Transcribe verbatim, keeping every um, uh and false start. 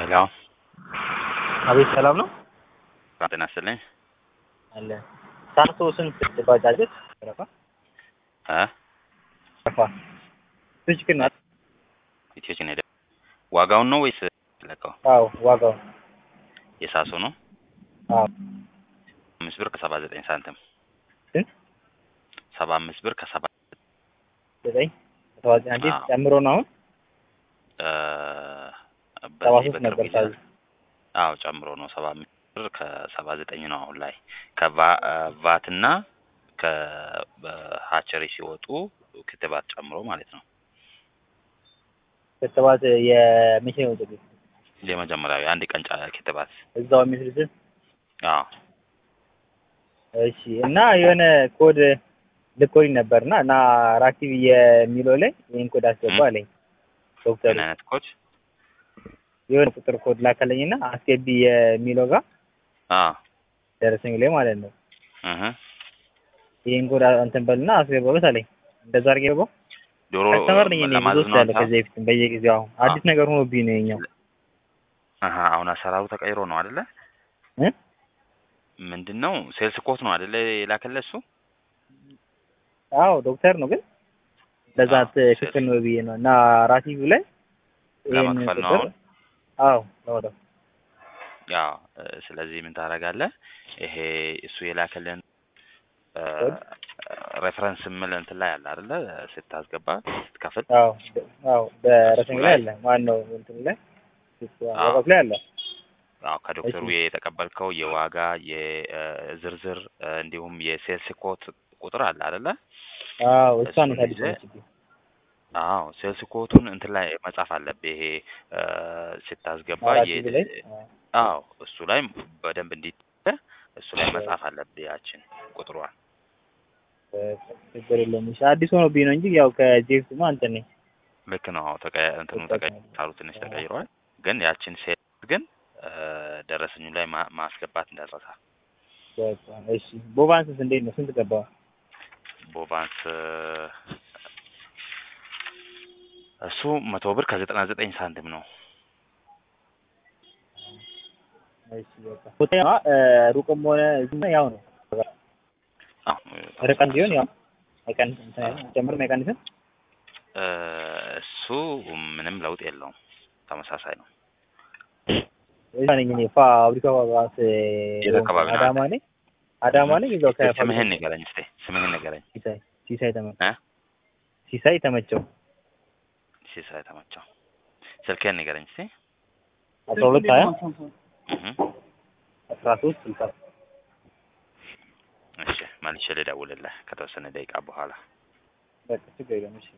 ሄሎ አቤት ሰላም ነው ጤና ይስጥልኝ አለ ሳንቶ ስንት ባጃጀት ረፋ አ ረፋ ትችክና ኢትዮችን ሄደ ዋጋውን ነው ወይስ ለካው? አዎ ዋጋው የሳሱ ነው። አዎ አምስት ብር ከሰባ ዘጠኝ ሳንቲም ስንት ሰባ አምስት ብር ከሰባ ዘጠኝ ተዋጭ አንዴ ጨምሮ ነው እ በዚህ ነበር ታዲያ አዎ ጨምሮ ነው ሰባ አምስት ብር ከሰባ ዘጠኝ ነው አሁን ላይ ከቫትና ከሀቸሪ ሲወጡ ክትባት ጨምሮ ማለት ነው። ክትባት የመቼ ነው ጥቂት የመጀመሪያው አንድ ቀን ክትባት እዛው የሚስልስ አዎ እሺ እና የሆነ ኮድ ልኮኝ ነበርና እና ራክቲቭ የሚለው ላይ ይሄን ኮድ አስገባ አለኝ ዶክተር ምን አይነት ኮድ የሆነ ቁጥር ኮድ ላከለኝና አስገቢ የሚለው ጋር አዎ ደረሰኝ ላይ ማለት ነው እህ ይሄን ኮድ እንትን በልና አስገባበት አለኝ እንደዛ አድርጌው ዶሮ ከስተመር ነኝ እኔ ብዙ ያለ ከዚህ በፊት በየጊዜው አሁን አዲስ ነገር ሆኖብኝ ነው የኛው አሃ አሁን አሰራሩ ተቀይሮ ነው አይደለ እ ምንድነው ሴልስ ኮት ነው አይደለ የላከለሱ አዎ ዶክተር ነው ግን ለዛ ትክክል ነው ብዬ ነው እና ራቲቭ ላይ ለማክፈል ነው አዎ ነው ያው ስለዚህ ምን ታደርጋለህ ይሄ እሱ የላከልን ሬፈረንስ ምን እንትን ላይ አለ አይደለ ስታስገባ ስትከፍል አዎ አዎ በሬፈረንስ ላይ አለ ማን ነው እንትን ላይ ስትዋጋው ላይ አለ አዎ ከዶክተሩ የተቀበልከው የዋጋ የዝርዝር እንዲሁም የሴልስ ኮት ቁጥር አለ አይደለ አዎ እሷን ታዲያ አዎ ሴልስ ኮቱን እንትን ላይ መጻፍ አለብህ ይሄ ስታስገባ አዎ እሱ ላይ በደንብ እንዲት እሱ ላይ መጻፍ አለብህ ያችን ቁጥሯን ችግር የለውም እሺ አዲስ ሆኖብኝ ነው እንጂ ያው ከጄፍስ ማ እንትን ነኝ ልክ ነው ተቀያ እንትኑ ተቀያይሯል ትንሽ ተቀይሯል ግን ያችን ሴት ግን ደረሰኙ ላይ ማስገባት እንዳትረሳ እሺ ቦቫንስ እንዴት ነው ስንት ገባ ቦቫንስ እሱ መቶ ብር ከዘጠና ዘጠኝ ሳንቲም ነው እሺ በቃ ሆቴል ሩቅም ሆነ እዚህ ያው ነው አዎ ርቀን ቢሆን ያው አይቀን ጀምር መካኒዝም እሱ ምንም ለውጥ የለውም ተመሳሳይ ነው እዛኔ እኔ ፋብሪካው ጋር አዳማ ነኝ አዳማ ነኝ እዛው ስምህን ንገረኝ እስኪ ስምህን ንገረኝ ሲሳይ ሲሳይ ተመቸው ሲሳይ ተመቸው ሲሳይ ተመቸው ስልክህን ንገረኝ እስኪ አስራ ሁለት ሀያ አስራ ሶስት ስልሳ እሺ መልሼ ልደውልልህ ከተወሰነ ደቂቃ በኋላ በቃ ችግር የለም እሺ